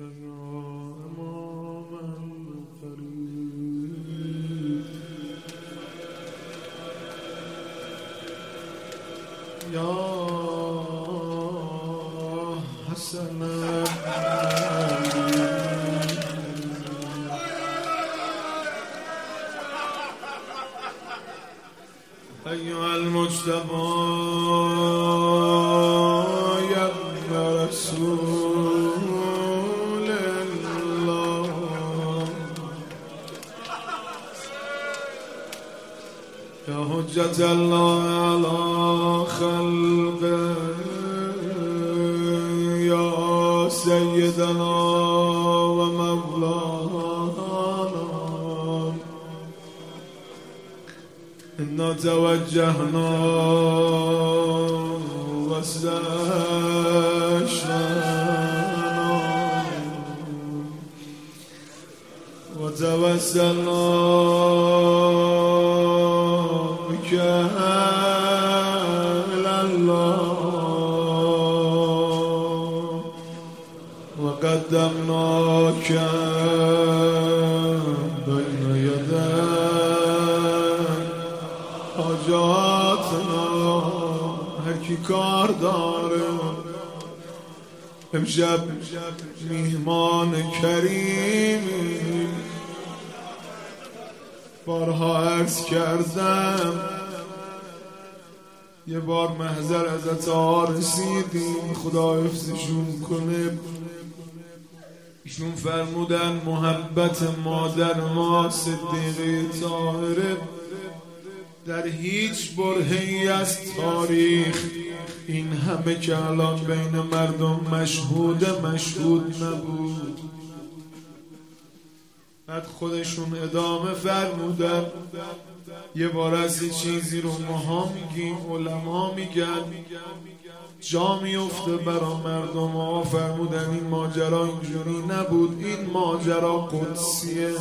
امام فرید یا حسن ایها المجتبی یا ابن رسول الله یا حجت الله علی خلقه یا سیدنا و مولانا انا توجهنا واستشفعنا وتوسلنا بك إلى الله وقدمناك بين يدي حاجاتنا. هر کی کار داره امشب میهمان کریمی، بارها عرض کردم یه بار محضر ازت رسیدیم، خدا حفظشون کنه. ایشون فرمودن محبت مادر ما صدیقه طاهره در هیچ برهه‌ای از تاریخ این همه که الان بین مردم مشهود نبود. بعد خودشون ادامه فرمودن یه بار از یه چیزی رو ماها میگیم، علما میگن، جا میفته برا مردم ها. فرمودن این ماجرا اینجوری نبود، این ماجرا قدسیه.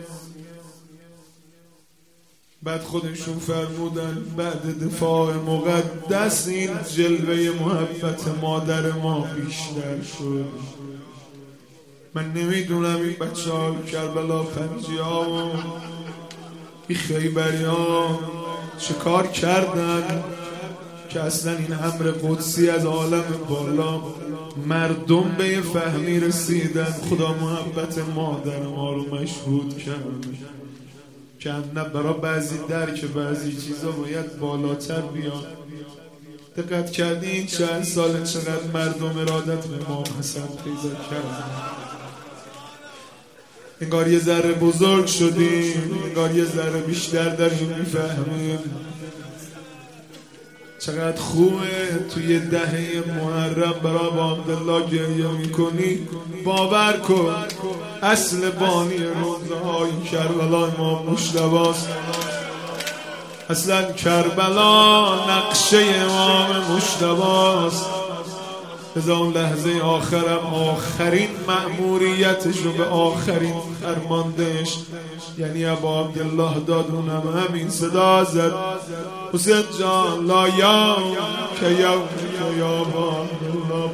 بعد خودشون فرمودن بعد دفاع مقدس این جلوه محبت مادر ما بیشتر شد. من نمیدونم این بچه ها کربلا پنجی ها و این خیبری ها چه کار کردن که اصلا این امر قدسی از عالم بالا مردم به یه فهمی رسیدن خدا محبت مادر ما رو مشهود کرد. که نه برای بعضی درک بعضی چیزا باید بالاتر بیان. دقت کردی این چند سال چقدر مردم ارادت به امام حسن پیدا کردن؟ انگار یه ذره بزرگ شدیم، انگار یه ذره بیشتر داریم میفهمیم. چقدر خوبه توی دهه محرم برای با عبدالله گریه میکنی. باور کن اصل بانی روزه های کربلا امام مجتبی‌ست. اصلا کربلا نقشه امام مجتبی‌ست. از اون لحظه آخرم آخرین مأموریتش رو به آخرین فرماندهش یعنی ابا عبدالله داد، اونم همین صدا زد حسین جان لا یوم که یوم که یا ابا عبدالله.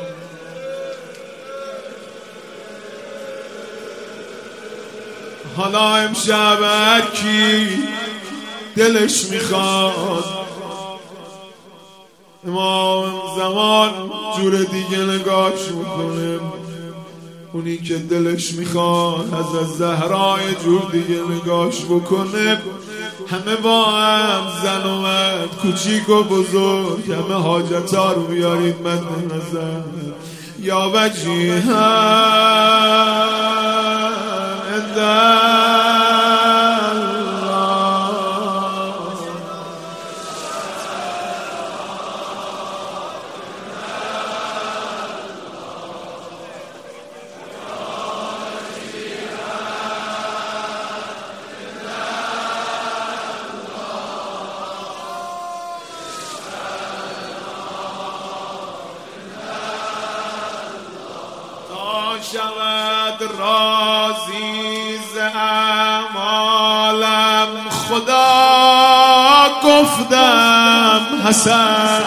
حالا امشب هر کی دلش میخواد امام زمان جور دیگه نگاهش میکنه، اونی که دلش میخواد از زهرای جور دیگه نگاهش بکنه. همه با هم زن و مرد کوچیک و بزرگ همه حاجتا رو بیارید مد نظر. یا وجیها شود راضی ز اعمالم خدا گفتم حسن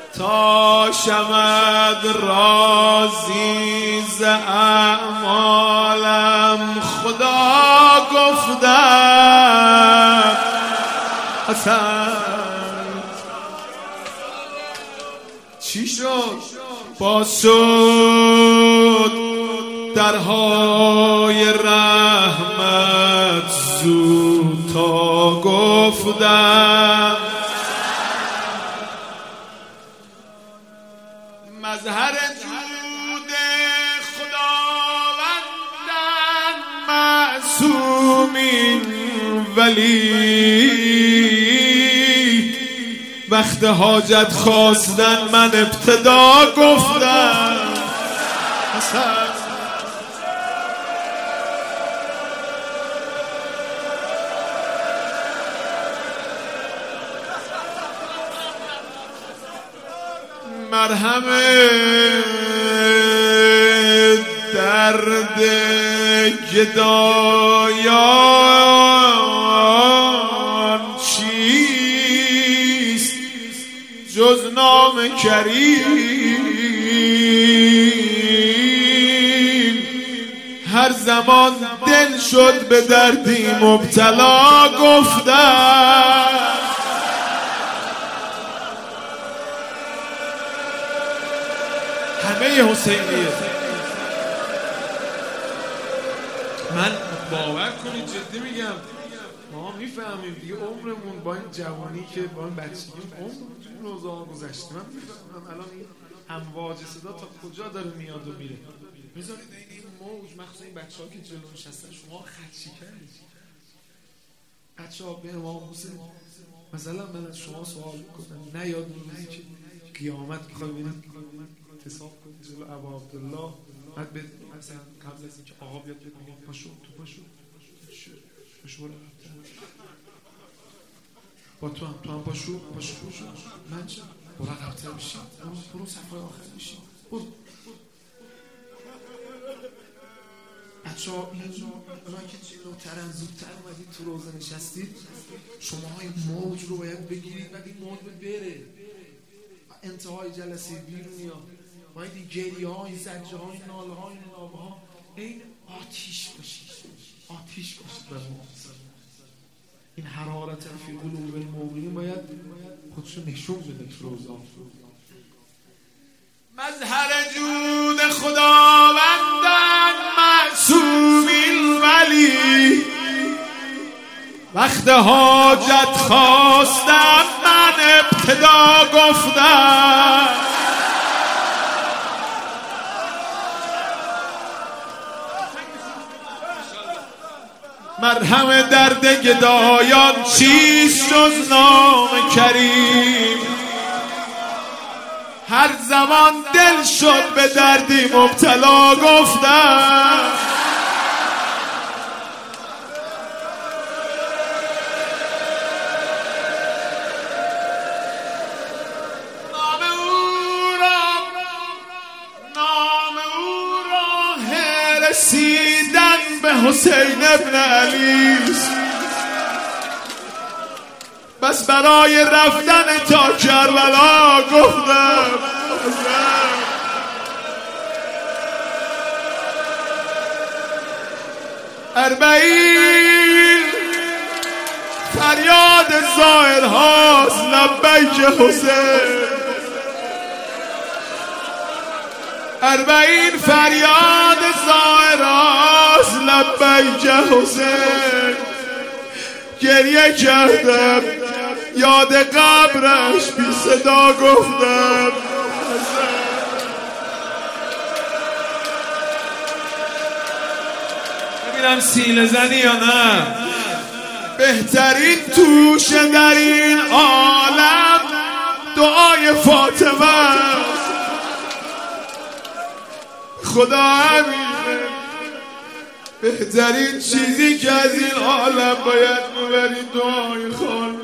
تا شود راضی ز اعمالم خدا گفتم حسن چی شد؟ باز شد درهای رحمت زود تا گفتم مظهر جود خداوندن معصومین ولی وقت حاجت خواستن من ابتدا گفتم حسن مرهم درد گدایان چیست جز نام کریم هر زمان دل شد به دردی مبتلا گفتم همه حسینیه. من باور کنید جدی میگم ما میفهمیم دیگه عمرمون با این جوانی که با این بچگی عمر روزا گذشته. من میفهمم الان این امواج صدا تا کجا داره میاد و میره. بذارید این موج مخصوصا این بچه‌ها که جلو نشستن شما خدشی کردید. بچه‌ها به امام حسین مثلا من از شما سوال میکنم نه یاد روزی که قیامت میخوای ببینید حساب کنید جلو ابا عبدالله بعد به مثلا قبل از اینکه آقا بیاد بگه پاشو تو پاشو با تو هم پاشو من چه برو عقب‌تر بشی برو صفحه آخر بشی برو بچه ها این اونا که جلوترن زودتر اومدید تو روزه نشستید شما های موج رو باید بگیرید بعد این موج بره انتهای جلسه بیرونی ها باید این گریه ها این زجه ها این ناله ها این نابه ها این آتیش باشید این حرارت فی قلوب المؤمنین باید خودشو نشون بده تو روزا. مظهر جود خداوندن معصومین ولی وقت حاجت خواستم من ابتدا گفتم مرهم درد گدایان چیست جز نام کریم هر زمان دل شد به دردی مبتلا گفتم نام او را رسیدن به حسین ابن علی بس برای رفتن تا کربلا گفتم اربعین فریاد زائر هاست لبیک حسین اربعین فریاد زائر هاست لبیک حسین گریه کردم یاد قبرش بی صدا گفتم ببینم سینه زنی یا نه بهترین توشه در این عالم دعای فاطمه خدا همینه بهترین چیزی که از این عالم باید ببری دعای خانم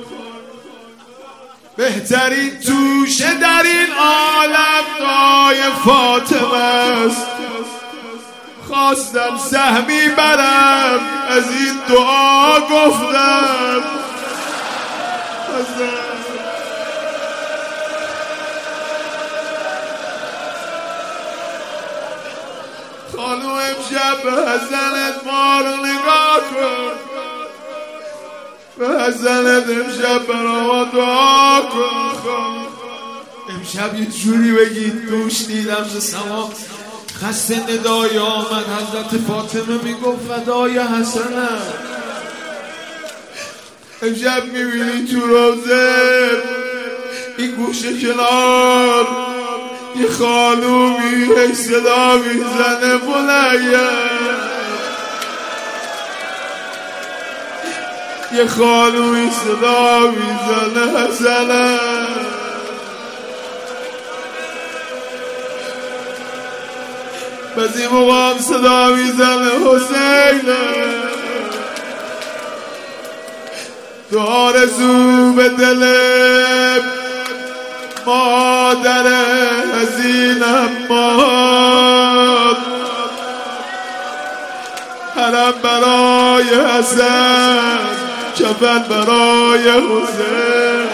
بهترین توشه در این عالم دعای فاطمه است خواستم سهمی برم از این دعا گفتم امشب به حسنت ما رو نگاه کن، به حسنت امشب برا دعا کن. امشب یه جوری بگید دوش دیدم ز سما خسته ندای آمد، حضرت فاطمه میگفت فدای حسنت. امشب میبینی تو روزه این گوشه کنار یه خانومی صدا میزنه بلنده، یه خانومی صدا میزنه حسنت. بس این موقع هم صدا میزنه حسینه. تو آرزو به دل مادر حزینم ماد، حرم برای حسن کفن برای حسین.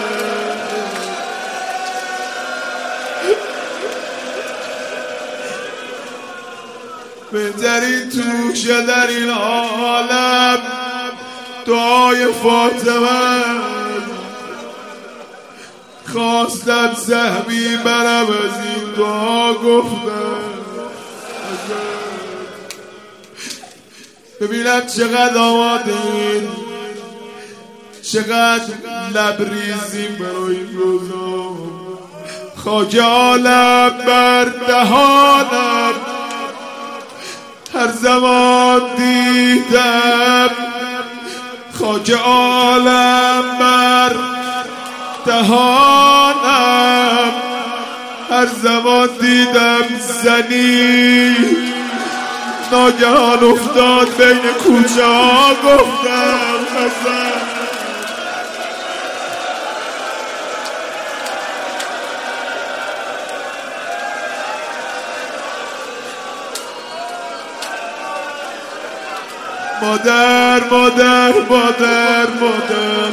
بهترین توشه در این عالم دعای فاطمه، خواستم سهمی برم از این دعا گفتم. ببینم چقدر آمادین، چقدر لبریزیم برای این روزا. خاک عالم بر دهانم هر زمان دیدم، خاک عالم بر دهانم هر زمان دیدم. زنی ناگهان افتاد بین کوچه ها، گفتم حسن. مادر مادر مادر مادر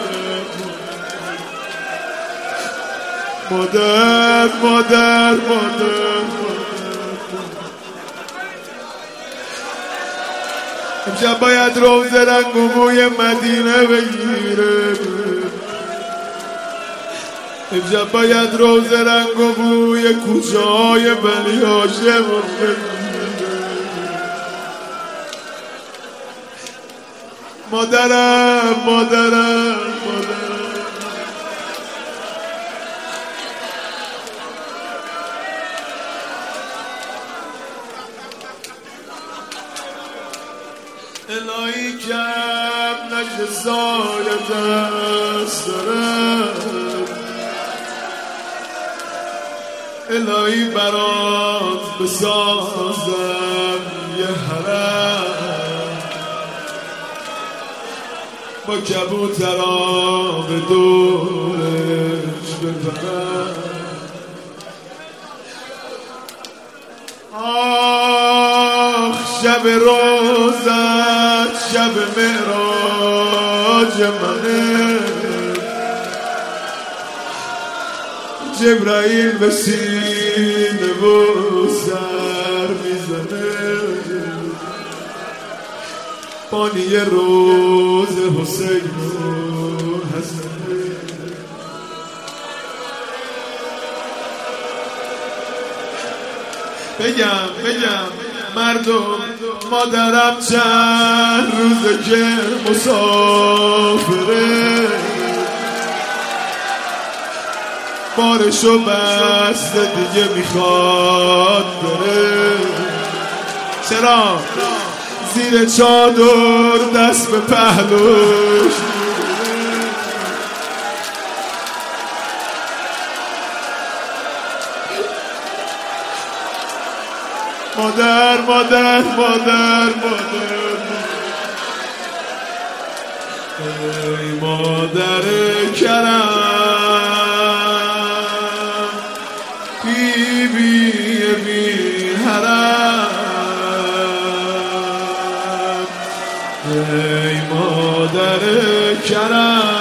مادر مادر مادر. امشب باید روز رنگ و بوی مدینه بگیره، امشب باید روز رنگ و بوی کوچه های بنی هاشم بگیره. مادرم مادرم مادرم. الهی کم نشه سایه دست دارم، الهی برات بسازم یه حرم با کبوترا به دورش بپرم. آخ شب روزت شب معراج منه، جبرائیل به سینه و سر میزنه، بانی روز حسین و حسن. بگم مردم مادرم چند روزه که مسافره، بارشو بسته دیگه میخواد بره. چرا؟ زیر چادر دست به پهلوش، مادر مادر مادر مادر. ای مادر کرم بی حرم، ای مادر کرم.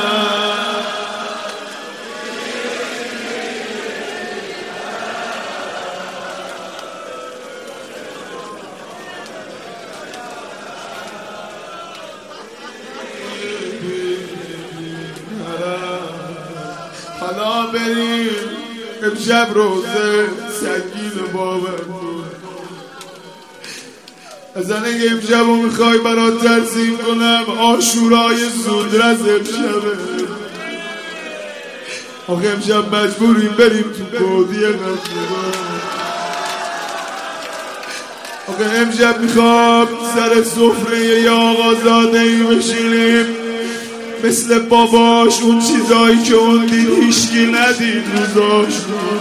حالا بریم امشب روزه سنگین باورمون. اصلا اگه امشب رو میخوای برات ترسیم کنم عاشورای زودرس امشبه. آخه امشب مجبوریم بریم تو گودی قدیمان. آخه امشب میخوام سر سفره یه آقازادهی بشینیم مثل باباش، اون چیزایی که اون دید هیشگی ندید روزاش،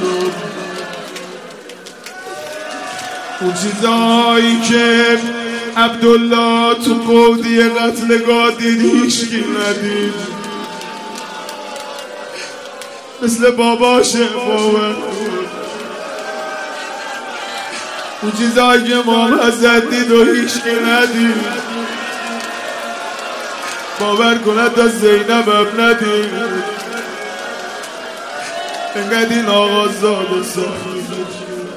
اون چیزایی که عبدالله تو قودی قتلگاه دید هیشگی ندید، مثل باباشه باور. اون چیزایی که امام حضرت دید و هیشگی ندید باور کنه تا زینب هم ندید. انقدر این آقازاده سخت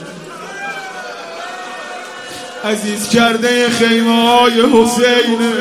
عزیز کرده خیمه های حسینه.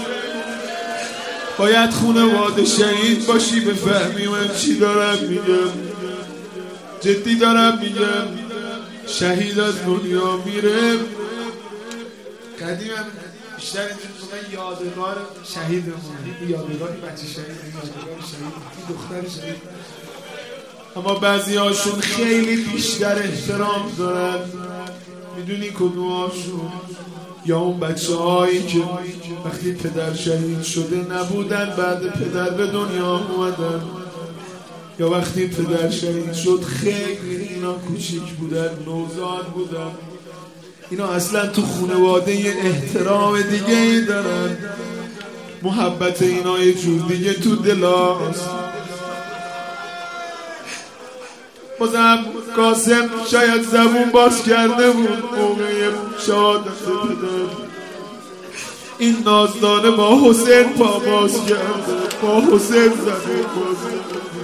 باید خونواده شهید باشی بفهمی من چی دارم میگم. جدی دارم میگم. شهید از دنیا میره. قدیم هم بیشتر اینجا یادگار شهیدمونه، یادگاری بچه شهید، یادگار شهید، دختر شهید. اما بعضی هاشون خیلی بیشتر احترام دارن. میدونی کدوماشون؟ یا اون بچه هایی که وقتی پدر شهید شده نبودن بعد پدر به دنیا اومدن، یا وقتی پدر شهید شد خیلی اینا کوچیک بودن، نوزاد بودن. اینا اصلا تو خانواده احترام دیگه ای دارن. محبت اینا یه جور دیگه تو دلاست. بازم قاسم شاید زبون باز کرده بود موقع شهادت پدر. این نازدانه با حسین پا باز کرده، با حسین زبون باز کرده.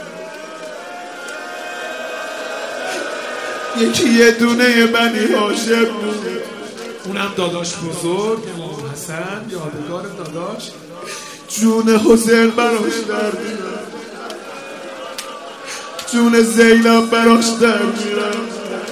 یکی یه دونه بنی هاشم بود، اونم داداش بزرگ امام حسن، یادگار داداش. جون حسین براش در میرم، جون زینب براش در میرم.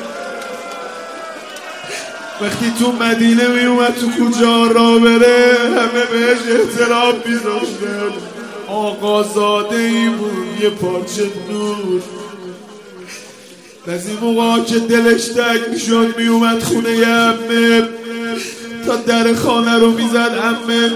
وقتی تو مدینه میومد تو کجا را بره همه بهش احترام میذاشتن. آقازاده ای بود یه پارچه نور. از این موقع که دلش تنگ میشد میومد خونه ی عمه، تا در خانه رو میزد عمه.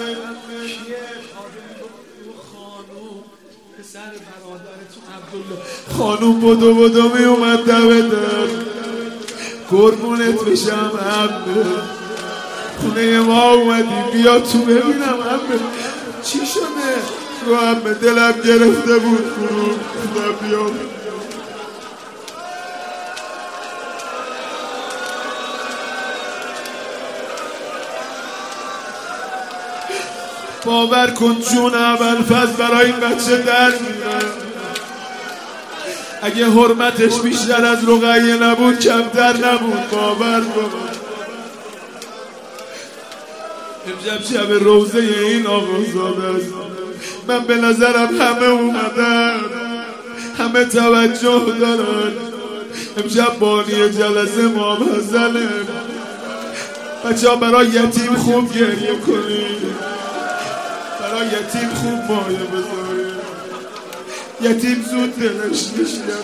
خانوم بدو میومد دمه در. قربونت بشم عمه، خونه ما اومدی بیا تو ببینم عمه. چی شده؟ رو عمه دلم گرفته بود خدا بیا. باور کن جون ابوالفضل برای این بچه در میره. اگه حرمتش بیشتر از رقیه نبود کمتر نبود. باور کن. امشب شب روزه این آقازاده است. من به نظرم همه اومدن، همه توجه دارن. امشب بانی جلسه امام حسنه. بچه ها برای یتیم خوب گریه کنید، برای یتیم خوب مایه بذاره. یتیم زود دلش نشیده.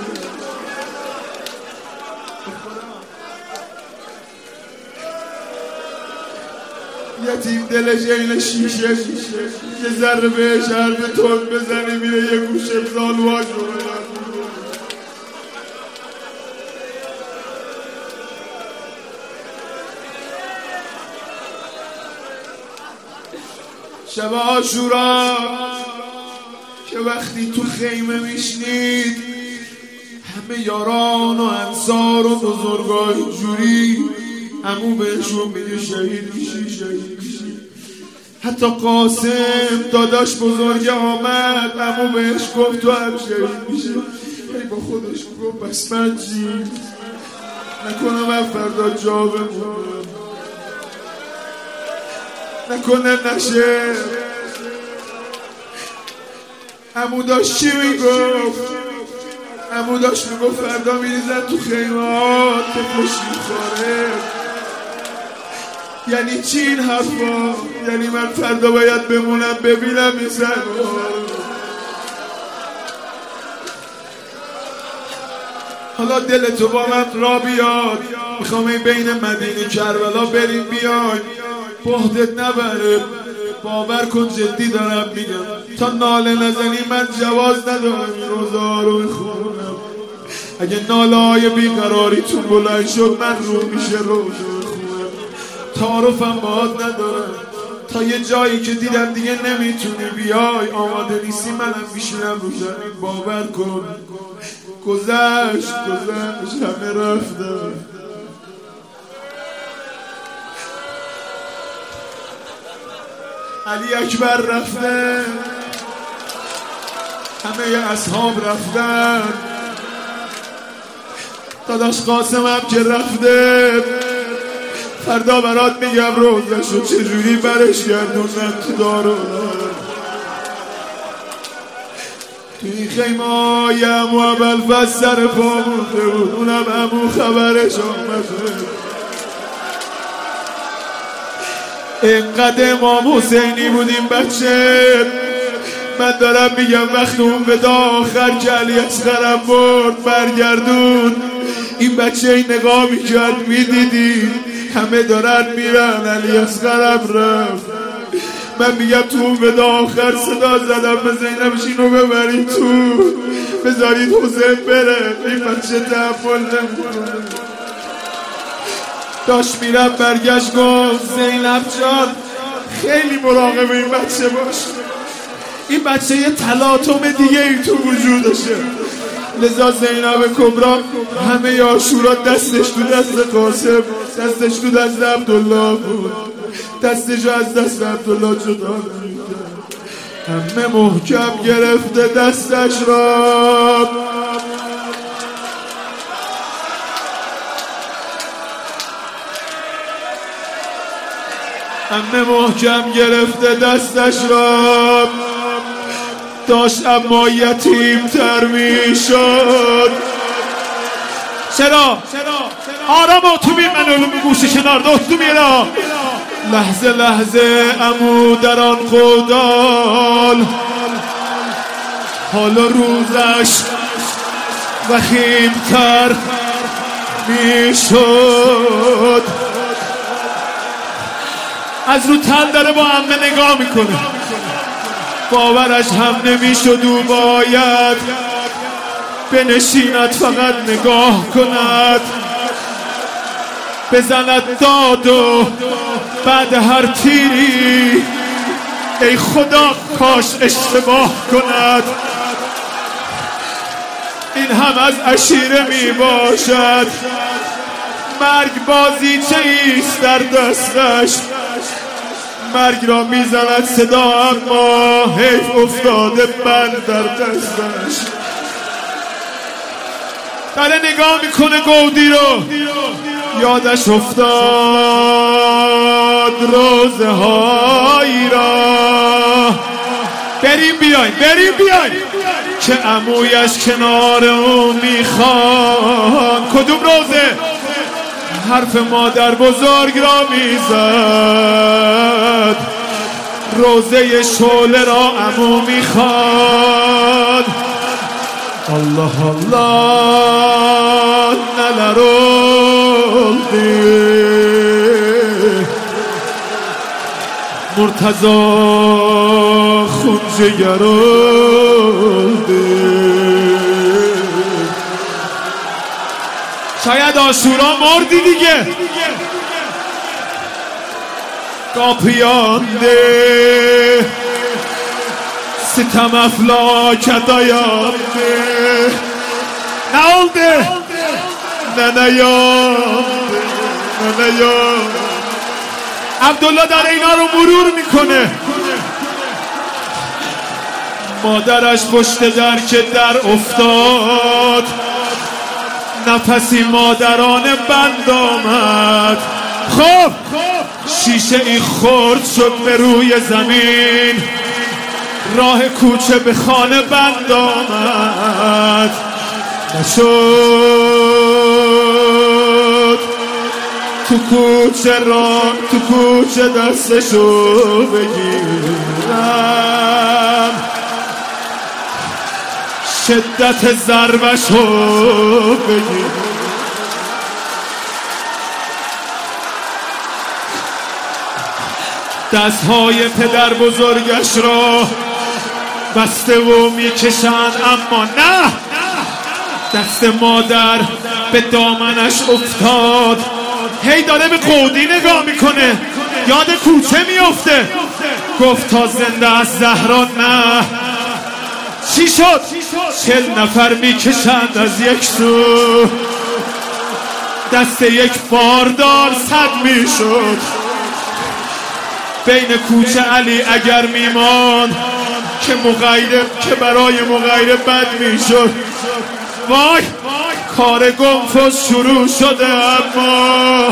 یتیم دلش این شیشه یه ذره بهش حرف تند بزنی میره یه گوشه زالواش رو بدن. شب عاشورا که وقتی تو خیمه میشنید همه یاران و انصار و بزرگای جوری عمو بهشون میگه شهید میشی شهید میشی. حتی قاسم داداش بزرگ آمد عمو بهش گفت تو هم شهید میشی. ای با خودش گفت بس من چی نکنه من فردا جا بمونم، نکنه نشه. عمو داشت چی میگفت؟ عمو داشت میگفت فردا میریزن تو خیمات طفلش میخوره. یعنی چی این حرفا؟ یعنی من فردا باید بمونم ببینم این زن. حالا دلتو با من را بیاد، میخوام این بین مدینه کربلا بریم بیای، بهدت نبره. باور کن جدی دارم میگم، تا ناله نزنی من جواز ندارم این روزا رو بخونم. اگه ناله های بیقراریتون بلند شد من رو میشه روزا بخونم. تعارفم باهات ندارم، تا یه جایی که دیدم دیگه نمیتونی بیای، آماده نیستی منم میشینم رو زمین. باور کن گذشت همه رفتم. علی اکبر رفته، همه اصحاب رفتن، داداش قاسم هم که رفته. فردا برات میگم روزشو چجوری برش گردوندن تو دارو. توی خیمه های امو ابوالفضل سر پا مونده بود، اونم امو خبرش آمده. اینقدر امام حسینی بودیم بچه، من دارم میگم وقتی اون ودا آخر که علی اصغرم برد برگردون، این بچه این نگاه میکرد میدیدی همه دارن میرن، علی اصغرم رفت. من میگم تو اون ودا آخر صدا زدم به زینبش اینو ببرید تو، بذارید حسین بره، این بچه تحمل نمیکنه. داشت میرم برگشت گفت زینب جان خیلی مراقب این بچه باش، این بچه یه تلاطم دیگه ای تو وجودشه. لذا زینب کبرا همه عاشورا دستش تو دست قاسم، دستش تو دست عبدالله بود، دستشو از دست عبدالله جدا نمی‌کرد. همه محکم گرفته دستش را، همه محکم گرفته دستش را، داشت اما یتیم تر می شد. چرا؟ آرام تو بی منو گوش کنار دوستو میرا. لحظه لحظه امو در آن قودال، حالا روزش وخیم تر می شد. از رو تل داره با همه نگاه میکنه، باورش هم نمیشد او باید بنشیند فقط نگاه کند، بزند داد و بعد هر تیری ای خدا کاش اشتباه کند. این هم از عشیره می باشد، مرگ بازیچه ایست در دستش، مرگ را میزند صدا اما حیف افتاده بند در دستش. داره نگاه میکنه گودی رو، یادش افتاد روزه هایی را. بریم بیاین که عمویش کنار اون میخوان. کدوم روزه؟ حرف مادر بزرگ را میزد، روزه شعله را عمو میخواد. الله الله نلرولدی مرتضی خونجگرولدی. شاید عاشورا مردی دیگه. کاپیانده ستم افلاک دایانده نالده ننیانده. عبدالله در اینا رو مرور میکنه. مادرش پشت در که در افتاد، نفسی مادران بند آمد. خب شیشه ای خورد شد به روی زمین، راه کوچه به خانه بند آمد. نشد تو کوچه دستشو بگیرم شدت ضربشو بگیرم دستهای پدر بزرگش را بسته و میکشند اما نه دست مادر به دامنش افتاد هی داره به قودی نگاه میکنه یاد کوچه میفته گفت تا زنده از زهرا نه چی شد 40 نفر میکشند از یک سو دست یک باردار 100 میشد بین کوچه علی اگر میمان که برای مغیره بد میشد وای کار گنفس شروع شده اما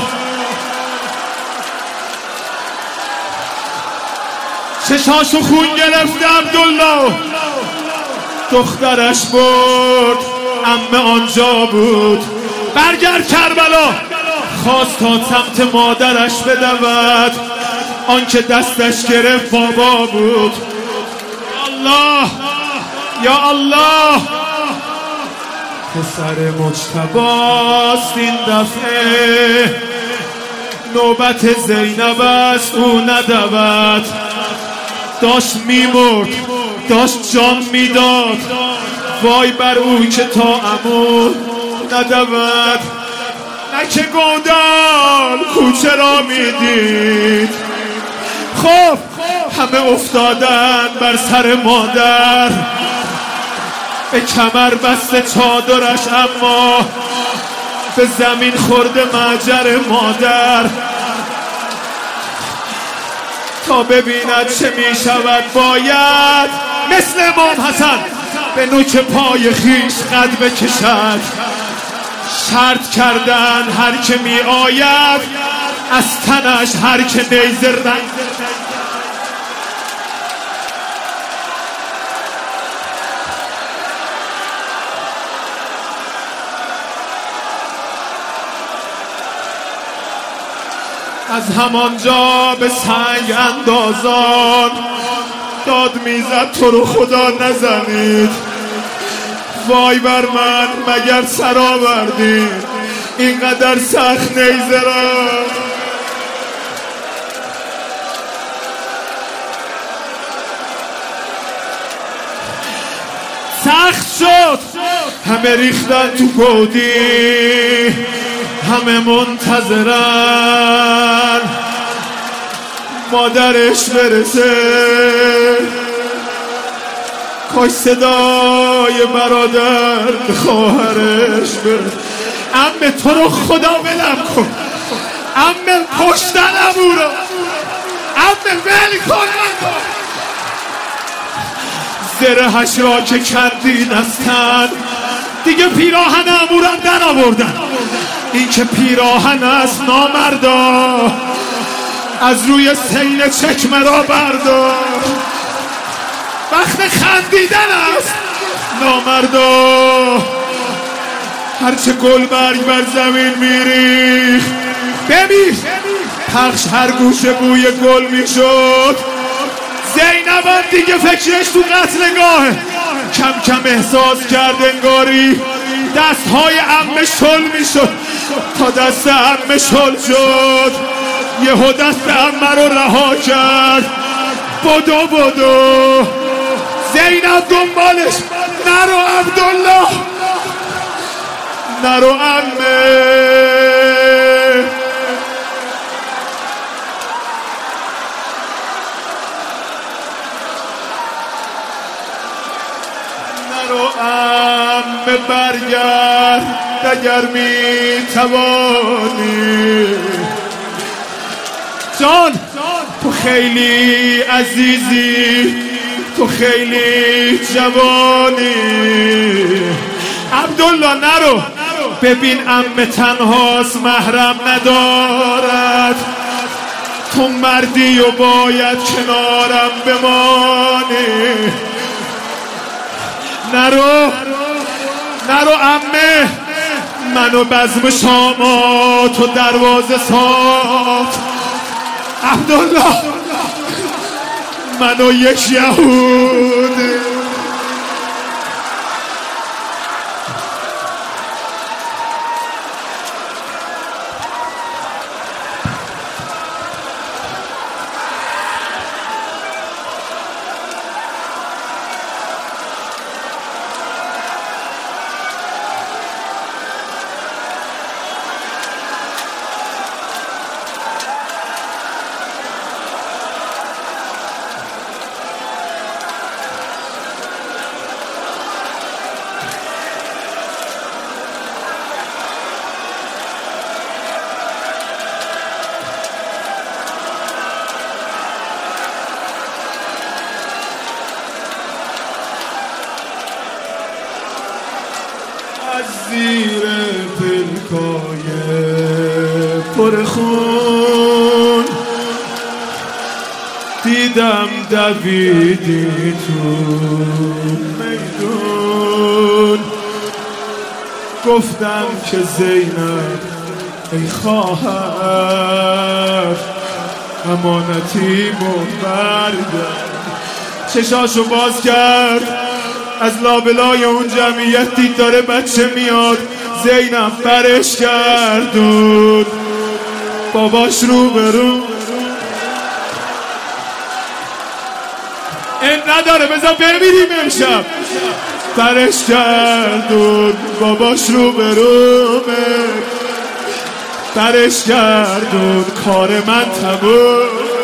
چشاشو خون گرفته عبدالله دخترش برد عمه آنجا بود برگرد کربلا خواست تا سمت مادرش بدود آنکه دستش گرفت بابا بود الله یا الله پسر مجتباست این دفعه نوبت زینب است او ندود داشت میمرد داشت جان میداد وای بر او که تا عمو ندود نه که گودال کوچه را میدید خب همه افتادن بر سر مادر به کمر بسته چادرش اما به زمین خورده مهجر مادر تا ببیند چه می شود باید مثل امام حسن به نوک پای خیش قد بکشد شرط کردن هر که می آید از تنش هر که نیزه رنگ از همانجا به سنگ اندازان داد میزد تو رو خدا نزنید وای بر من مگر سر آوردید اینقدر سخت نیزه را سخت شد همه ریختن تو گودی همه منتظرن مادرش برسه کاش صدای برادر به خواهرش برسه عمه تو رو خدا ولم کن عمه کشتن عمو رو عمه ول کن زرهش را که کردین از تن دیگه پیراهن عمو رو در آوردن این که پیراهن است نامردا از روی سینه چکمه را بردار وقت خندیدن است نامردا هرچه گل برگ بر زمین میریخ ببین پخش هر گوشه بوی گل میشد زینب هم دیگه فکرش تو قتلگاهه کم کم احساس کرد انگاری دستهای عمه شل میشد تا دست عمه شل شد یهو دست عمه رو رها کرد بدو زینب دنبالش نرو عبدالله نرو عمه نرو عمه برگرد اگر میتوانی جان تو خیلی عزیزی تو خیلی جوانی عبدالله نرو ببین عمه تنهاست محرم ندارد تو مردی و باید کنارم بمانی نرو عمه منو بزم شامات و دروازه صاف عبدالله منو یک یهود از زیر پلکای پر خون دیدم دویدی تو میدون گفتم که زینب ای خواهر امانتیمو بردار چشاشو باز کرد از لابلای اون جمعیت دید داره بچه میاد زینب برش گردون باباش رو برو این نداره بذار بمیریم امشب برش گردون باباش رو برو برش گردون کار من تموم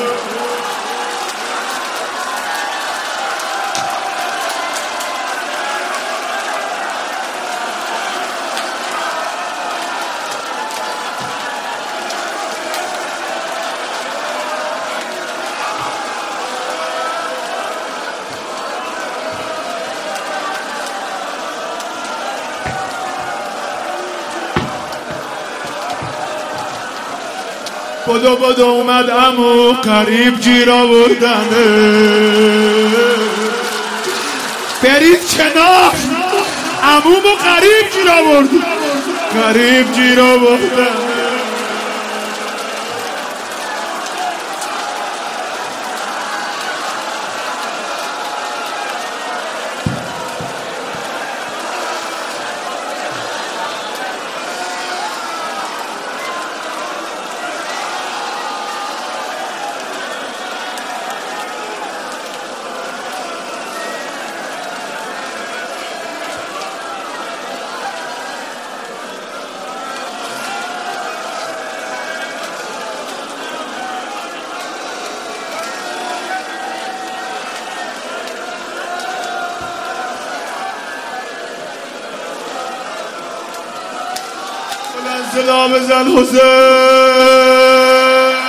بدو اومد عمو قریب گیر آوردنه برید کنار عمومو قریب گیر آوردن قریب گیر آوردن صدا بزن حسین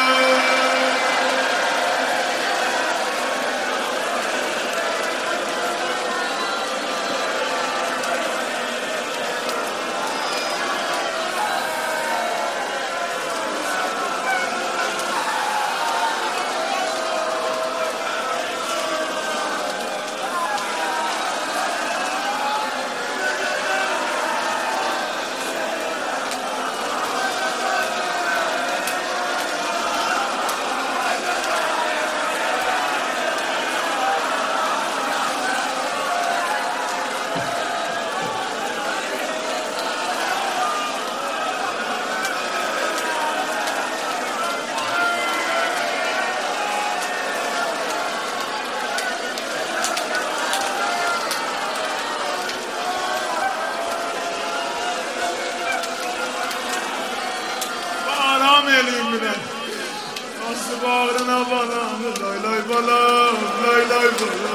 bağrına bana lay lay bala lay lay bala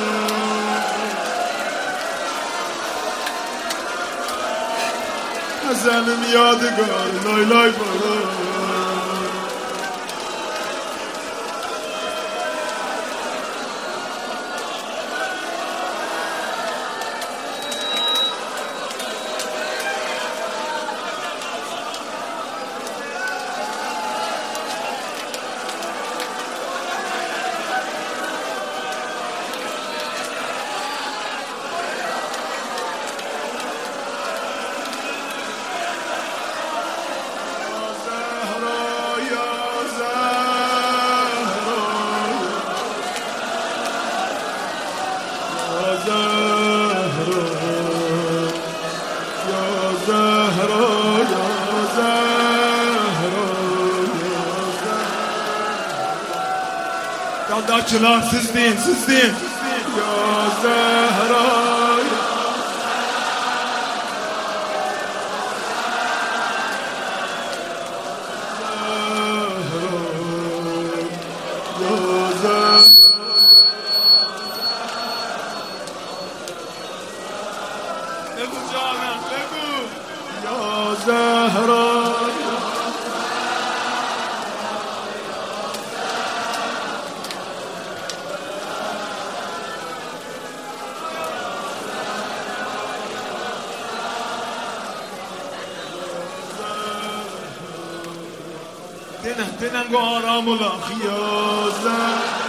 Hazenim yadigar lay lay bala Dağdakiler siz deyin, siz deyin. Ya Zehra بگو جانم بگو یا زهرا دنن گو آرام الله یا زهرا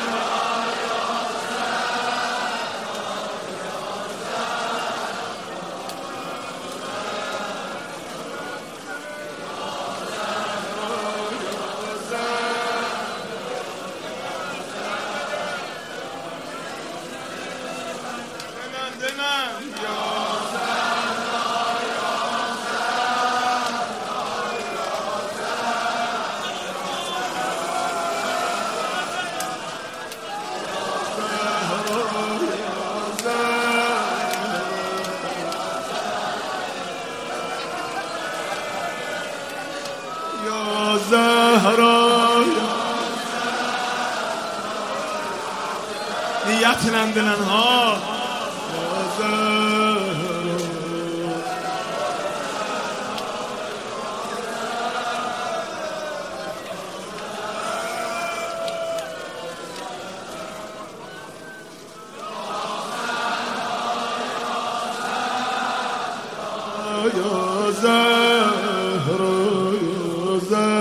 زهرا نیتنم دلن ها یا زهرا یا زهرا یا زهرا